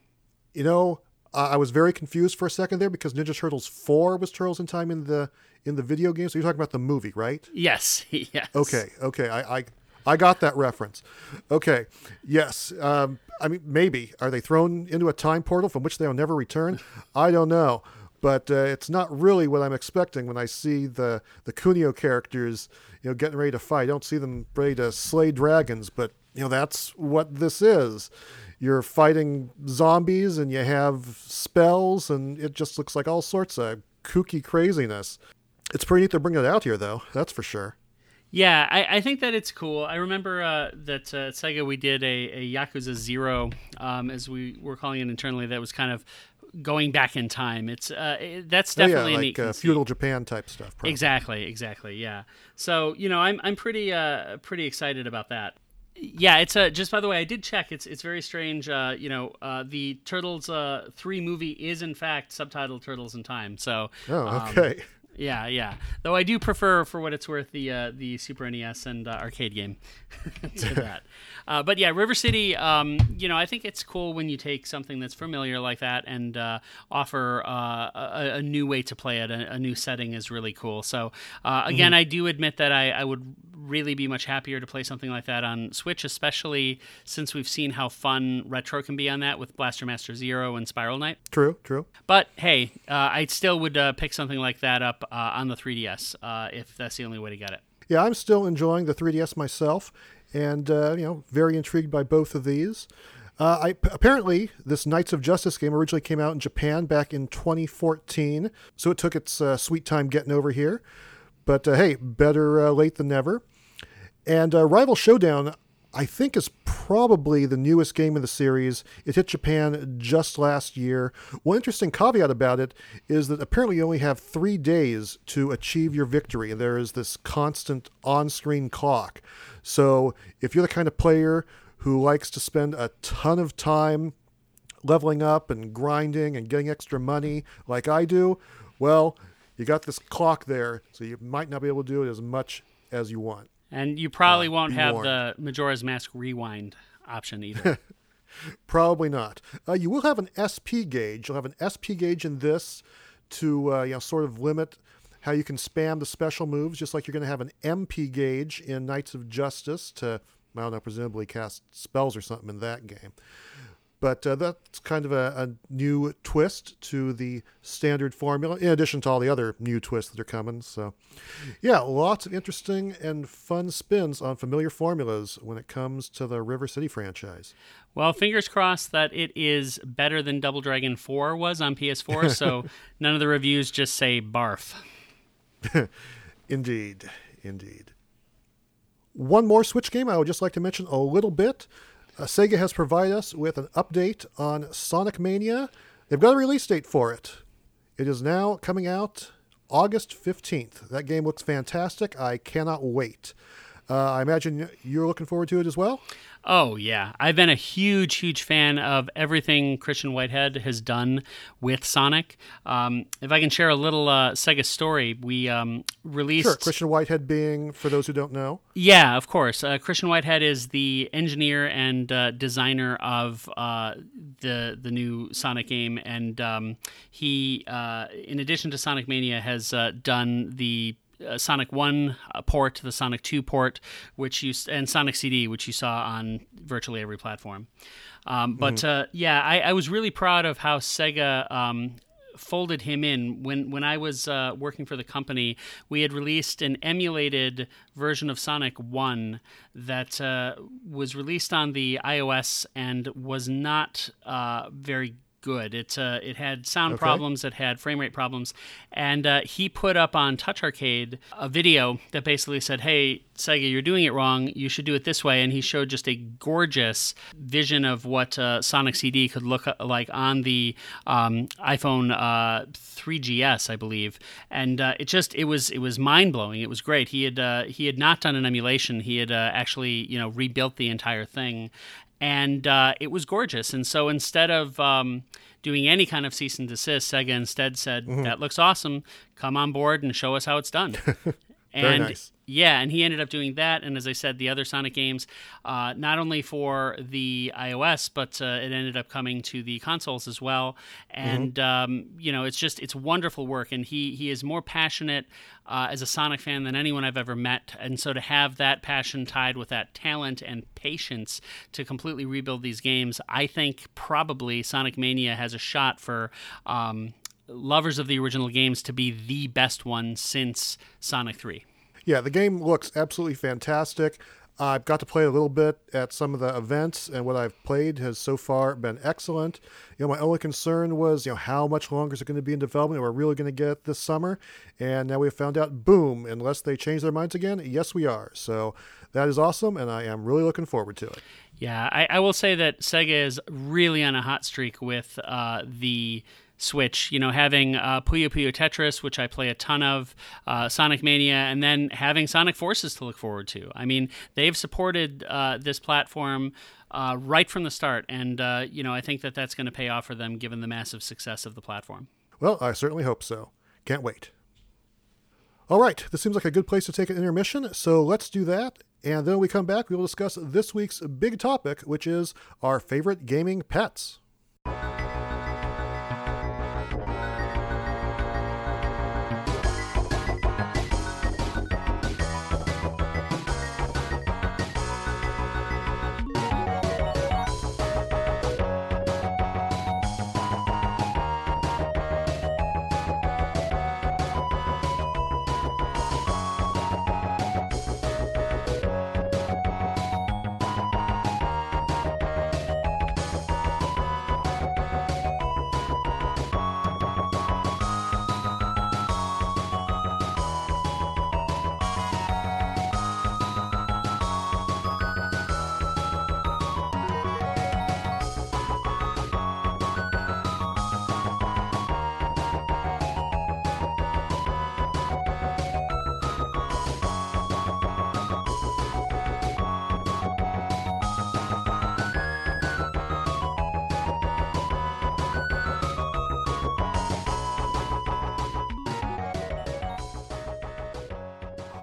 I was very confused for a second there because Ninja Turtles 4 was Turtles in Time in the video game. So you're talking about the movie, right? Yes. Yes. Okay. I got that reference. Okay. Yes. Maybe. Are they thrown into a time portal from which they'll never return? I don't know. But it's not really what I'm expecting when I see the Kunio characters, getting ready to fight. I don't see them ready to slay dragons, but that's what this is. You're fighting zombies and you have spells, and it just looks like all sorts of kooky craziness. It's pretty neat to bring it out here, though. That's for sure. Yeah, I think that it's cool. I remember that Sega, we did a Yakuza 0, as we were calling it internally, that was kind of going back in time. It's that's definitely a neat conceit. Feudal Japan type stuff. Probably. Exactly. Yeah. So I'm pretty excited about that. Yeah, it's just by the way, I did check. It's very strange. The Turtles 3 movie is in fact subtitled Turtles in Time. So. Oh, okay. Yeah. Though I do prefer, for what it's worth, the Super NES and arcade game to that. But yeah, River City. I think it's cool when you take something that's familiar like that and offer a new way to play it. A new setting is really cool. So again, I do admit that I would really be much happier to play something like that on Switch, especially since we've seen how fun retro can be on that with Blaster Master Zero and Spiral Knight. True. But hey, I still would pick something like that up on the 3DS if that's the only way to get it. Yeah, I'm still enjoying the 3DS myself, and very intrigued by both of these. Apparently, this Knights of Justice game originally came out in Japan back in 2014, so it took its sweet time getting over here. But hey, better late than never. And Rival Showdown, I think, is probably the newest game in the series. It hit Japan just last year. One interesting caveat about it is that apparently you only have 3 days to achieve your victory. There is this constant on-screen clock. So if you're the kind of player who likes to spend a ton of time leveling up and grinding and getting extra money like I do, well, you got this clock there, so you might not be able to do it as much as you want. And you probably won't have the Majora's Mask rewind option either. Probably not. You will have an SP gauge. You'll have an SP gauge in this to sort of limit how you can spam the special moves, just like you're going to have an MP gauge in Knights of Justice to, I don't know, presumably cast spells or something in that game. But that's kind of a new twist to the standard formula, in addition to all the other new twists that are coming. So, yeah, lots of interesting and fun spins on familiar formulas when it comes to the River City franchise. Well, fingers crossed that it is better than Double Dragon 4 was on PS4, so none of the reviews just say barf. Indeed. One more Switch game I would just like to mention a little bit. Sega has provided us with an update on Sonic Mania. They've got a release date for it. It is now coming out August 15th. That game looks fantastic. I cannot wait. I imagine you're looking forward to it as well? Oh, yeah. I've been a huge fan of everything Christian Whitehead has done with Sonic. If I can share a little Sega story, we released... Sure, Christian Whitehead being, for those who don't know. Yeah, of course. Christian Whitehead is the engineer and designer of the new Sonic game, and he, in addition to Sonic Mania, has done the Sonic 1 port, the Sonic 2 port, and Sonic CD, which you saw on virtually every platform. I was really proud of how Sega folded him in. When I was working for the company, we had released an emulated version of Sonic 1 that was released on the iOS and was not very good. It had sound problems, it had frame rate problems, and he put up on Touch Arcade a video that basically said, hey, Sega, you're doing it wrong, you should do it this way, and he showed just a gorgeous vision of what Sonic CD could look like on the iPhone 3GS, I believe, and it was mind-blowing. It was great. He had not done an emulation. He had actually rebuilt the entire thing, and it was gorgeous. And so instead of doing any kind of cease and desist, Sega instead said, that looks awesome, come on board and show us how it's done. Very nice. Yeah, and he ended up doing that, and as I said, the other Sonic games, not only for the iOS, but it ended up coming to the consoles as well. And it's wonderful work, and he is more passionate as a Sonic fan than anyone I've ever met. And so to have that passion tied with that talent and patience to completely rebuild these games, I think probably Sonic Mania has a shot for lovers of the original games to be the best one since Sonic 3. Yeah, the game looks absolutely fantastic. I've got to play a little bit at some of the events, and what I've played has so far been excellent. My only concern was, how much longer is it going to be in development? We're really going to get it this summer, and now we've found out, boom, unless they change their minds again, yes, we are. So that is awesome, and I am really looking forward to it. Yeah, I will say that Sega is really on a hot streak with the Switch, having Puyo Puyo Tetris, which I play a ton of, Sonic Mania, and then having Sonic Forces to look forward to. I mean, they've supported this platform right from the start, and I think that that's going to pay off for them given the massive success of the platform. Well, I certainly hope so. Can't wait. All right, this seems like a good place to take an intermission, so let's do that. And then when we come back, we will discuss this week's big topic, which is our favorite gaming pets.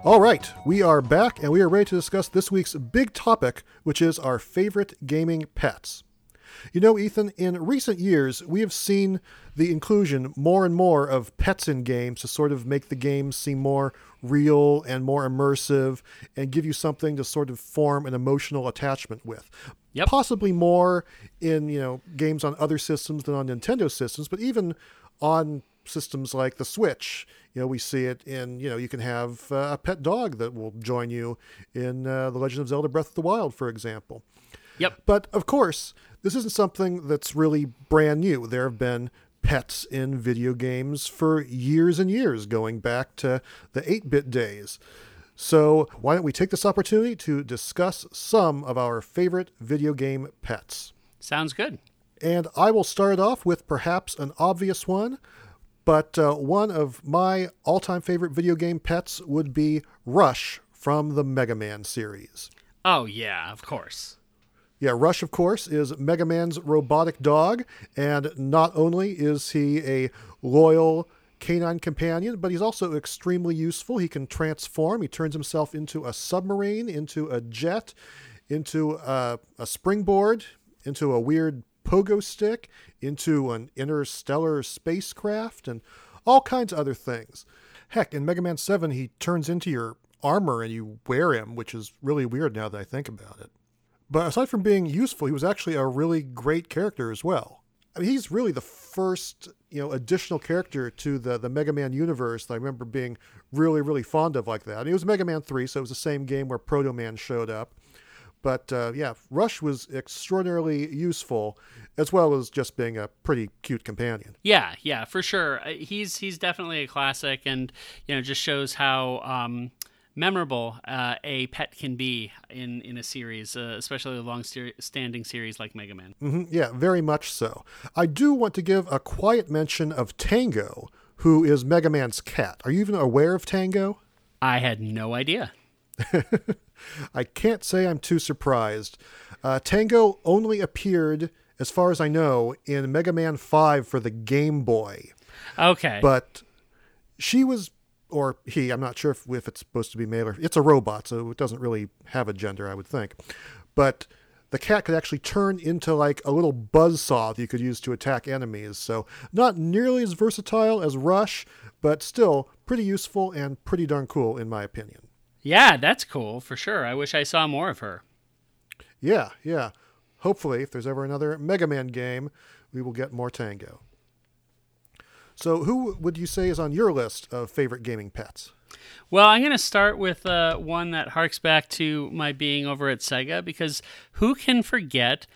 All right, we are back and we are ready to discuss this week's big topic, which is our favorite gaming pets. You know, Ethan, in recent years, we have seen the inclusion more and more of pets in games to sort of make the games seem more real and more immersive and give you something to sort of form an emotional attachment with. Yep. Possibly more in, games on other systems than on Nintendo systems, but even on systems like the Switch, we see it in, you can have a pet dog that will join you in The Legend of Zelda Breath of the Wild, for example. Yep. But of course, this isn't something that's really brand new. There have been pets in video games for years and years, going back to the 8-bit days. So why don't we take this opportunity to discuss some of our favorite video game pets? Sounds good. And I will start off with perhaps an obvious one, but one of my all-time favorite video game pets would be Rush from the Mega Man series. Oh, yeah, of course. Yeah, Rush, of course, is Mega Man's robotic dog, and not only is he a loyal canine companion, but he's also extremely useful. He can transform. He turns himself into a submarine, into a jet, into a springboard, into a weird pogo stick, into an interstellar spacecraft, and all kinds of other things. Heck, in Mega Man 7, he turns into your armor and you wear him, which is really weird now that I think about it. But aside from being useful, he was actually a really great character as well. I mean, he's really the first, additional character to the Mega Man universe that I remember being really, really fond of like that. And it was Mega Man 3, so it was the same game where Proto Man showed up. But Rush was extraordinarily useful, as well as just being a pretty cute companion. Yeah, for sure. He's definitely a classic, and just shows how memorable a pet can be in a series, especially a long-standing series like Mega Man. Mm-hmm, yeah, very much so. I do want to give a quiet mention of Tango, who is Mega Man's cat. Are you even aware of Tango? I had no idea. I can't say I'm too surprised. Tango only appeared, as far as I know, in Mega Man 5 for the Game Boy. Okay. But she was, or he, I'm not sure if it's supposed to be male or... It's a robot, so it doesn't really have a gender, I would think. But the cat could actually turn into like a little buzzsaw that you could use to attack enemies. So not nearly as versatile as Rush, but still pretty useful and pretty darn cool, in my opinion. Yeah, that's cool, for sure. I wish I saw more of her. Yeah. Hopefully, if there's ever another Mega Man game, we will get more Tango. So who would you say is on your list of favorite gaming pets? Well, I'm going to start with one that harks back to my being over at Sega, because who can forget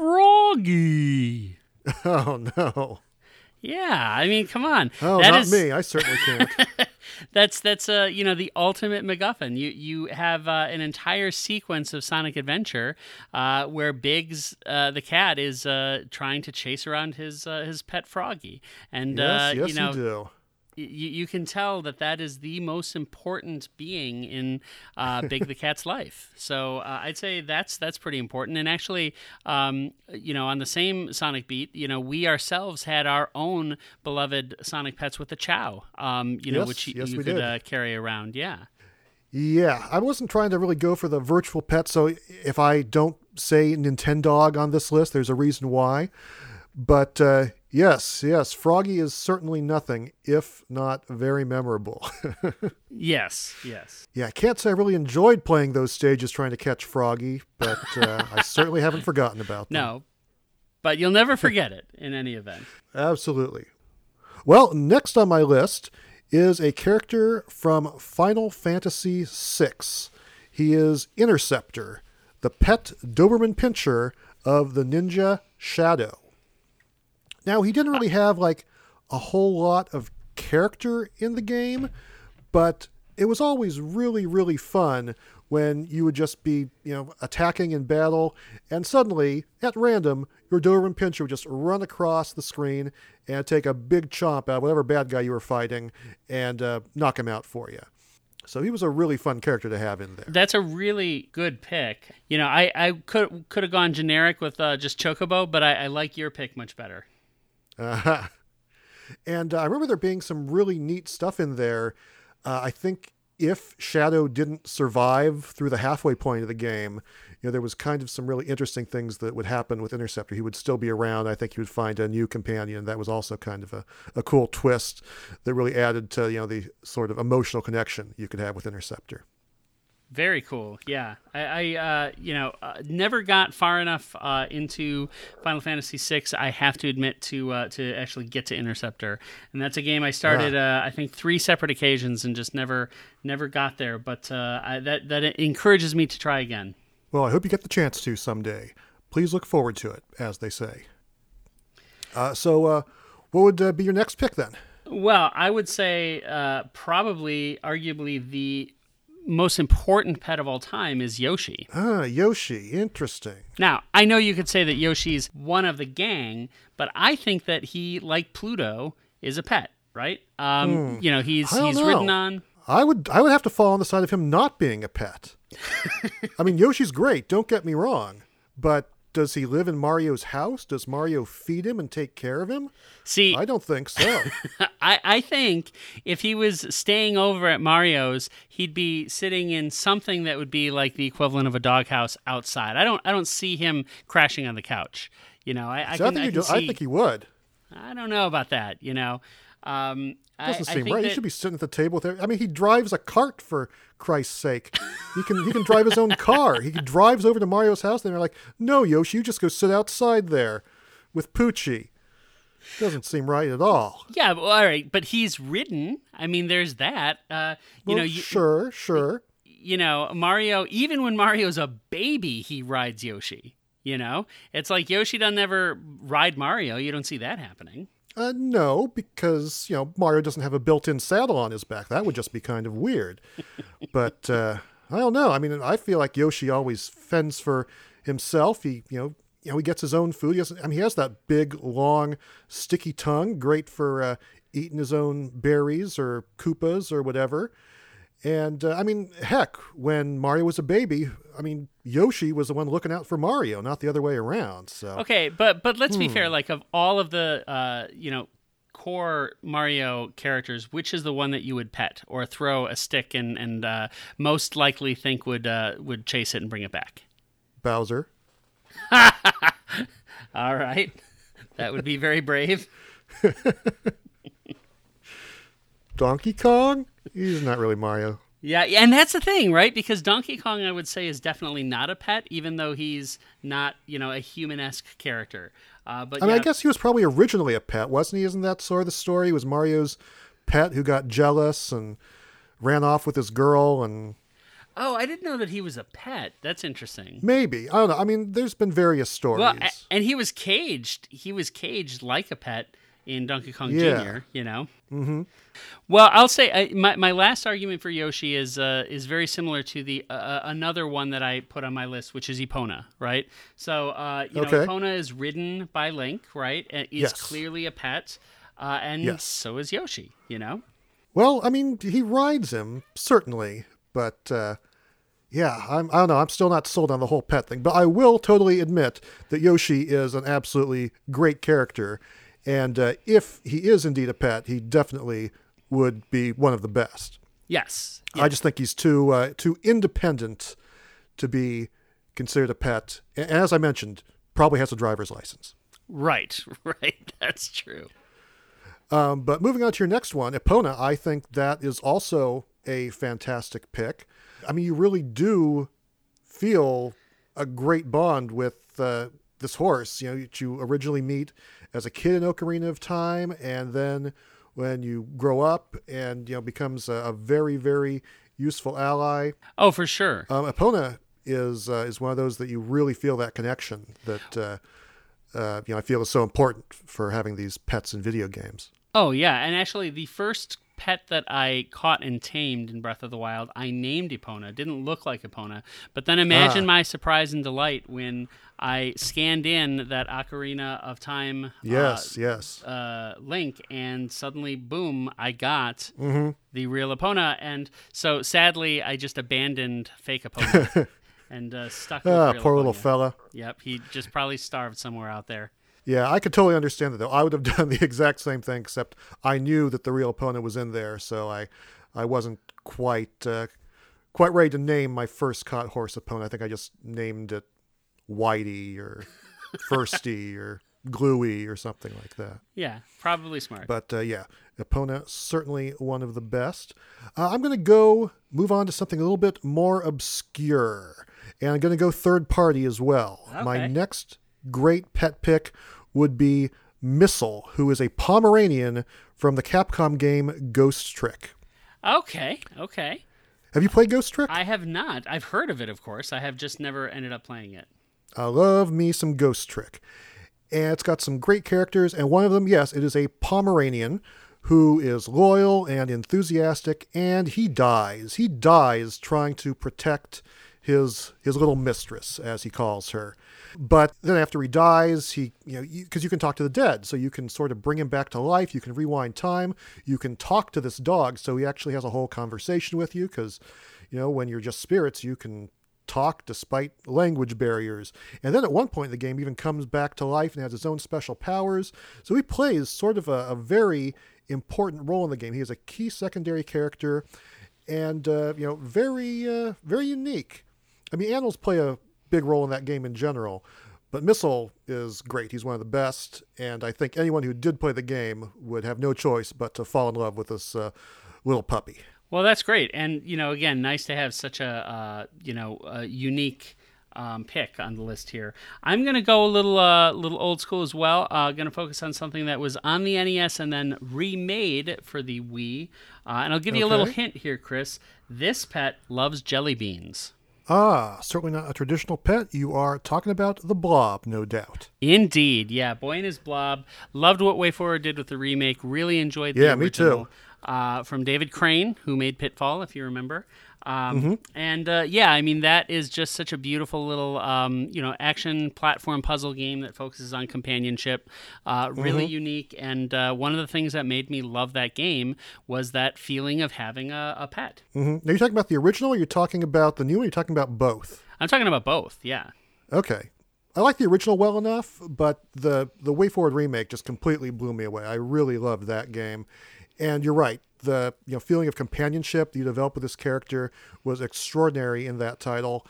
Froggy? Oh, no. Yeah, I mean, come on. Oh, that not me. I certainly can't. That's the ultimate MacGuffin. You have an entire sequence of Sonic Adventure where Biggs the cat is trying to chase around his pet Froggy, and yes, you do. You can tell that is the most important being in Big the Cat's life. So I'd say that's pretty important. And actually, on the same Sonic beat, we ourselves had our own beloved Sonic pets with the Chow, which you could carry around. Yeah. Yeah, I wasn't trying to really go for the virtual pet, so if I don't say Nintendog on this list, there's a reason why. But yes, Froggy is certainly nothing if not very memorable. Yes. Yeah, I can't say I really enjoyed playing those stages trying to catch Froggy, but I certainly haven't forgotten about them. No, but you'll never forget it in any event. Absolutely. Well, next on my list is a character from Final Fantasy VI. He is Interceptor, the pet Doberman Pinscher of the Ninja Shadow. Now, he didn't really have like a whole lot of character in the game, but it was always really, really fun when you would just be, attacking in battle, and suddenly, at random, your Doberman Pinscher would just run across the screen and take a big chomp out of whatever bad guy you were fighting and knock him out for you. So he was a really fun character to have in there. That's a really good pick. I could have gone generic with just Chocobo, but I like your pick much better. And I remember there being some really neat stuff in there. I think if Shadow didn't survive through the halfway point of the game, there was kind of some really interesting things that would happen with Interceptor. He would still be around. I think he would find a new companion. That was also kind of a cool twist that really added to, the sort of emotional connection you could have with Interceptor. Very cool. Yeah, I never got far enough into Final Fantasy VI. I have to admit to actually get to Interceptor, and that's a game I started I think 3 separate occasions and just never got there. But that encourages me to try again. Well, I hope you get the chance to someday. Please look forward to it, as they say. So, what would be your next pick then? Well, I would say arguably the most important pet of all time is Yoshi. Yoshi. Interesting. Now, I know you could say that Yoshi's one of the gang, but I think that he, like Pluto, is a pet, right? He's ridden on. I would have to fall on the side of him not being a pet. I mean, Yoshi's great, don't get me wrong, but does he live in Mario's house? Does Mario feed him and take care of him? See, I don't think so. I think if he was staying over at Mario's, he'd be sitting in something that would be like the equivalent of a doghouse outside. I don't see him crashing on the couch. I think he would. I don't know about that. Doesn't seem right. He should be sitting at the table with her. I mean, he drives a cart, for Christ's sake. He can drive his own car. He drives over to Mario's house, and they're like, "No, Yoshi, you just go sit outside there with Poochie." Doesn't seem right at all. Yeah, well, all right, but he's ridden. I mean, there's that. Sure. Mario. Even when Mario's a baby, he rides Yoshi. It's like Yoshi doesn't ever ride Mario. You don't see that happening. No, because, Mario doesn't have a built-in saddle on his back. That would just be kind of weird. But I don't know. I mean, I feel like Yoshi always fends for himself. He gets his own food. He has that big, long, sticky tongue, great for eating his own berries or Koopas or whatever. And, heck, when Mario was a baby, Yoshi was the one looking out for Mario, not the other way around. So okay, but let's be fair. Like, of all of the, core Mario characters, which is the one that you would pet or throw a stick and most likely think would chase it and bring it back? Bowser. All right. That would be very brave. Donkey Kong? He's not really Mario. Yeah, and that's the thing, right? Because Donkey Kong, I would say, is definitely not a pet, even though he's not, a human-esque character. I guess he was probably originally a pet, wasn't he? Isn't that sort of the story? He was Mario's pet who got jealous and ran off with his girl and... Oh, I didn't know that he was a pet. That's interesting. Maybe. I don't know. I mean, there's been various stories. Well, and he was caged. He was caged like a pet in Donkey Kong Jr., Mm-hmm. Well, I'll say my last argument for Yoshi is very similar to the another one that I put on my list, which is Epona, right? So, Epona is ridden by Link, right? Is clearly a pet, and so is Yoshi, Well, he rides him, certainly, but... I don't know. I'm still not sold on the whole pet thing, but I will totally admit that Yoshi is an absolutely great character. And if he is indeed a pet, he definitely would be one of the best. Yes. I just think he's too independent to be considered a pet. And as I mentioned, probably has a driver's license. Right. That's true. But moving on to your next one, Epona, I think that is also a fantastic pick. You really do feel a great bond with this horse, that you originally meet as a kid in Ocarina of Time, and then when you grow up and, becomes a very, very useful ally. Oh, for sure. Epona is one of those that you really feel that connection that, I feel is so important for having these pets in video games. Oh, yeah. And actually, the first pet that I caught and tamed in Breath of the Wild, I named Epona. It didn't look like Epona. But then imagine my surprise and delight when I scanned in that Ocarina of Time link, and suddenly, boom, I got the real Epona. And so, sadly, I just abandoned fake Epona and stuck with real poor Epona. Little fella. Yep, he just probably starved somewhere out there. Yeah, I could totally understand that, though. I would have done the exact same thing, except I knew that the real Epona was in there, so I I wasn't quite ready to name my first caught horse opponent. I think I just named it Whitey or Firsty or Gluey or something like that. Yeah, probably smart. But yeah, Epona, certainly one of the best. I'm going to move on to something a little bit more obscure. And I'm going to go third party as well. Okay. My next great pet pick would be Missile, who is a Pomeranian from the Capcom game Ghost Trick. Okay. Have you played Ghost Trick? I have not. I've heard of it, of course. I have just never ended up playing it. I love me some Ghost Trick. And it's got some great characters, and one of them, yes, it is a Pomeranian who is loyal and enthusiastic, and he dies. He dies trying to protect his little mistress, as he calls her. But then after he dies, because you can talk to the dead, so you can sort of bring him back to life. You can rewind time. You can talk to this dog, so he actually has a whole conversation with you, because, when you're just spirits, you can talk despite language barriers. And then at one point the game even comes back to life and has its own special powers. So he plays sort of a very important role in the game. He is a key secondary character and, very, very unique. I mean, animals play a big role in that game in general, but Missile is great. He's one of the best. And I think anyone who did play the game would have no choice but to fall in love with this little puppy. Well, that's great. And, again, nice to have such a unique pick on the list here. I'm going to go a little old school as well. Going to focus on something that was on the NES and then remade for the Wii. And I'll give you a little hint here, Chris. This pet loves jelly beans. Certainly not a traditional pet. You are talking about the Blob, no doubt. Indeed. Yeah, Boy and His Blob. Loved what WayForward did with the remake. Really enjoyed the original. Me too. From David Crane, who made Pitfall, if you remember. Mm-hmm. And I mean, that is just such a beautiful little, action platform puzzle game that focuses on companionship. Really unique. And one of the things that made me love that game was that feeling of having a pet. Mm-hmm. Now, you're talking about the original, or you're talking about the new one, or you're talking about both? I'm talking about both, yeah. Okay. I like the original well enough, but the WayForward remake just completely blew me away. I really loved that game. And you're right. The feeling of companionship that you develop with this character was extraordinary in that title.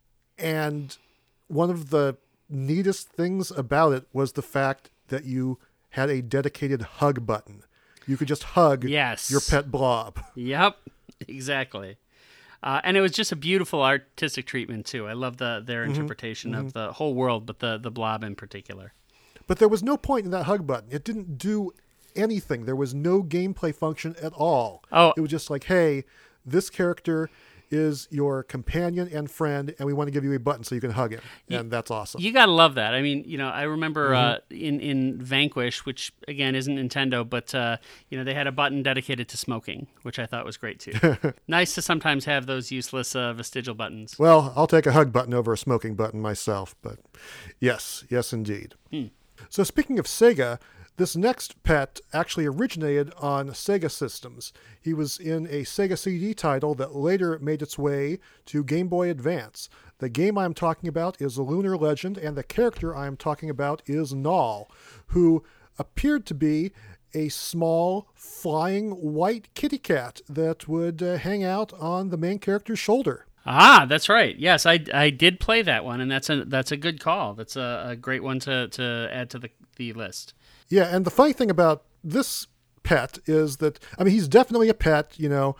And one of the neatest things about it was the fact that you had a dedicated hug button. You could just hug your pet Blob. Yep, exactly. And it was just a beautiful artistic treatment, too. I love their interpretation of the whole world, but the Blob in particular. But there was no point in that hug button. It didn't do anything. There was no gameplay function at all. It was just like, hey, this character is your companion and friend, and we want to give you a button so you can hug him. And that's awesome. You gotta love that. I mean, I remember in Vanquish, which again isn't Nintendo, but they had a button dedicated to smoking, which I thought was great too. Nice to sometimes have those useless vestigial buttons. Well, I'll take a hug button over a smoking button myself, but yes indeed. So speaking of Sega, this next pet actually originated on Sega systems. He was in a Sega CD title that later made its way to Game Boy Advance. The game I'm talking about is Lunar Legend, and the character I'm talking about is Null, who appeared to be a small, flying white kitty cat that would hang out on the main character's shoulder. Ah, that's right. Yes, I did play that one, and that's a good call. That's a great one to add to the list. Yeah, and the funny thing about this pet is that, I mean, he's definitely a pet,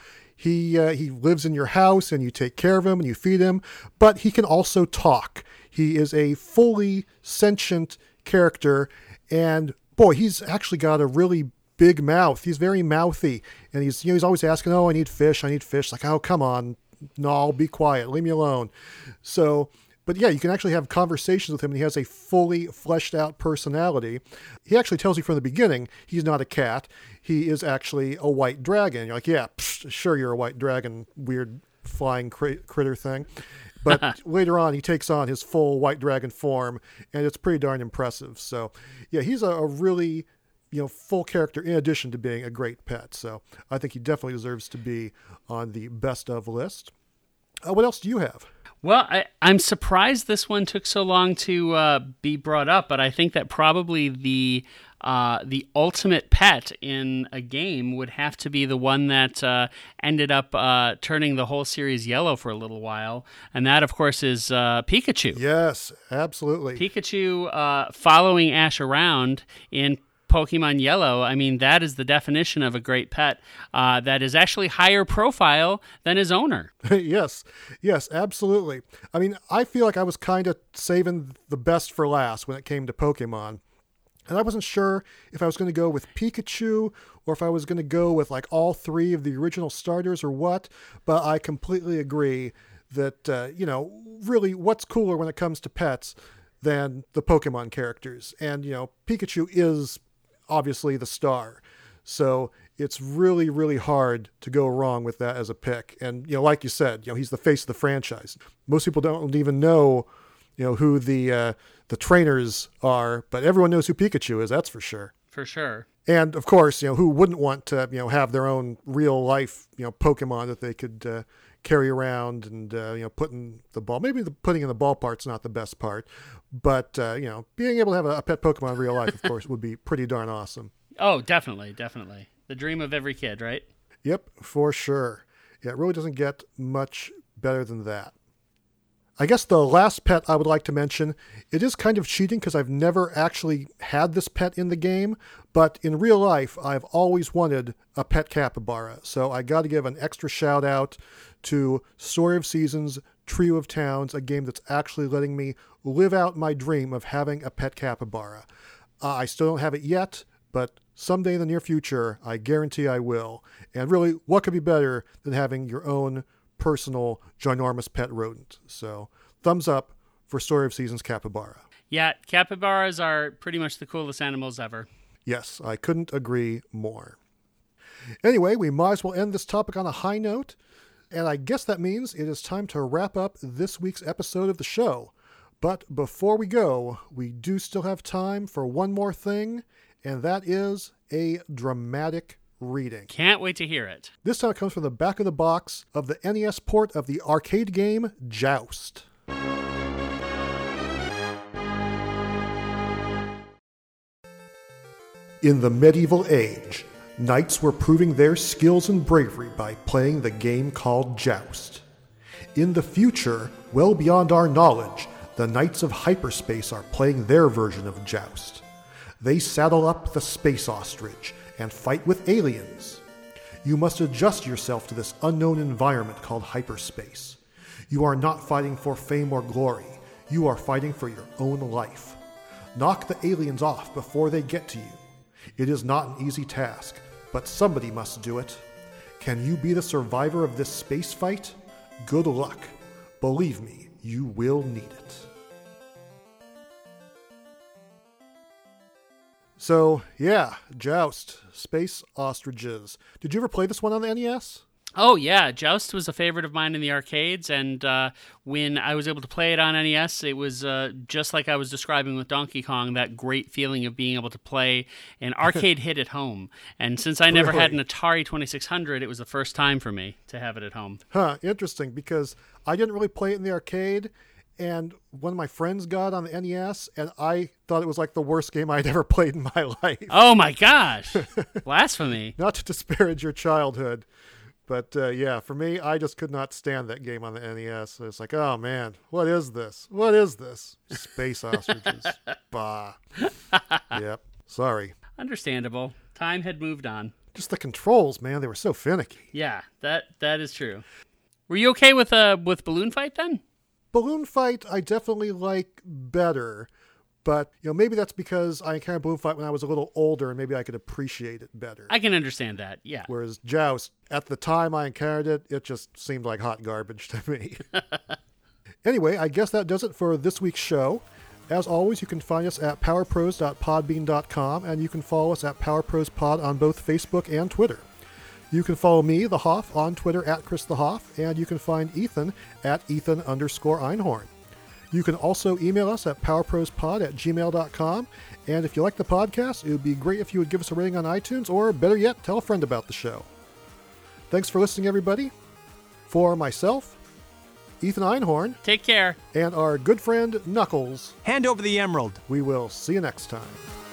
He lives in your house and you take care of him and you feed him, but he can also talk. He is a fully sentient character, and boy, he's actually got a really big mouth. He's very mouthy, and he's always asking, "Oh, I need fish. Like, oh, come on, Null, be quiet, leave me alone." So, but yeah, you can actually have conversations with him, and he has a fully fleshed out personality. He actually tells you from the beginning he's not a cat. He is actually a white dragon. You're like, yeah, sure, you're a white dragon, weird flying critter thing. But later on, he takes on his full white dragon form, and it's pretty darn impressive. So, yeah, he's a really, full character in addition to being a great pet. So I think he definitely deserves to be on the best of list. What else do you have? Well, I'm surprised this one took so long to be brought up, but I think that probably the ultimate pet in a game would have to be the one that ended up turning the whole series yellow for a little while, and that, of course, is Pikachu. Yes, absolutely. Pikachu following Ash around in Pokemon Yellow, I mean, that is the definition of a great pet that is actually higher profile than his owner. Yes, absolutely. I mean, I feel like I was kind of saving the best for last when it came to Pokemon. And I wasn't sure if I was going to go with Pikachu or if I was going to go with like all three of the original starters or what. But I completely agree that, really what's cooler when it comes to pets than the Pokemon characters. And, Pikachu is obviously the star. So it's really, really hard to go wrong with that as a pick. And, like you said, he's the face of the franchise. Most people don't even know, who the trainers are, but everyone knows who Pikachu is, that's for sure. For sure. And of course, who wouldn't want to, have their own real life, Pokemon that they could carry around and, put in the ball. Maybe the putting in the ball part's not the best part, but, being able to have a pet Pokemon in real life, of course, would be pretty darn awesome. Oh, definitely. The dream of every kid, right? Yep, for sure. Yeah, it really doesn't get much better than that. I guess the last pet I would like to mention, it is kind of cheating because I've never actually had this pet in the game, but in real life, I've always wanted a pet capybara. So I got to give an extra shout out to Story of Seasons, Trio of Towns, a game that's actually letting me live out my dream of having a pet capybara. I still don't have it yet, but someday in the near future, I guarantee I will. And really, what could be better than having your own personal, ginormous pet rodent? So, thumbs up for Story of Seasons capybara. Yeah, capybaras are pretty much the coolest animals ever. Yes, I couldn't agree more. Anyway, we might as well end this topic on a high note, and I guess that means it is time to wrap up this week's episode of the show. But before we go, we do still have time for one more thing, and that is a dramatic reading. Can't wait to hear it. This time it comes from the back of the box of the NES port of the arcade game Joust. In the medieval age, knights were proving their skills and bravery by playing the game called Joust. In the future, well beyond our knowledge, the knights of hyperspace are playing their version of Joust. They saddle up the space ostrich and fight with aliens. You must adjust yourself to this unknown environment called hyperspace. You are not fighting for fame or glory. You are fighting for your own life. Knock the aliens off before they get to you. It is not an easy task, but somebody must do it. Can you be the survivor of this space fight? Good luck. Believe me, you will need it. So, yeah, Joust, Space Ostriches. Did you ever play this one on the NES? Oh, yeah. Joust was a favorite of mine in the arcades, and when I was able to play it on NES, it was just like I was describing with Donkey Kong, that great feeling of being able to play an arcade hit at home. And since I never had an Atari 2600, it was the first time for me to have it at home. Huh, interesting, because I didn't really play it in the arcade, and one of my friends got on the NES, and I thought it was like the worst game I'd ever played in my life. Oh my gosh! Blasphemy. Not to disparage your childhood, but yeah, for me, I just could not stand that game on the NES. It's like, oh man, what is this? What is this? Space ostriches. Bah. Yep. Sorry. Understandable. Time had moved on. Just the controls, man, they were so finicky. Yeah, that is true. Were you okay with Balloon Fight then? Balloon Fight, I definitely like better, but maybe that's because I encountered Balloon Fight when I was a little older, and maybe I could appreciate it better. I can understand that, yeah. Whereas Joust, at the time I encountered it, it just seemed like hot garbage to me. Anyway, I guess that does it for this week's show. As always, you can find us at powerpros.podbean.com, and you can follow us at PowerProsPod on both Facebook and Twitter. You can follow me, The Hoff, on Twitter at Chris The Hoff, and you can find Ethan at Ethan_Einhorn. You can also email us at powerprospod@gmail.com, and if you like the podcast, it would be great if you would give us a rating on iTunes, or better yet, tell a friend about the show. Thanks for listening, everybody. For myself, Ethan Einhorn, Take care. and our good friend Knuckles. Hand over the emerald. We will see you next time.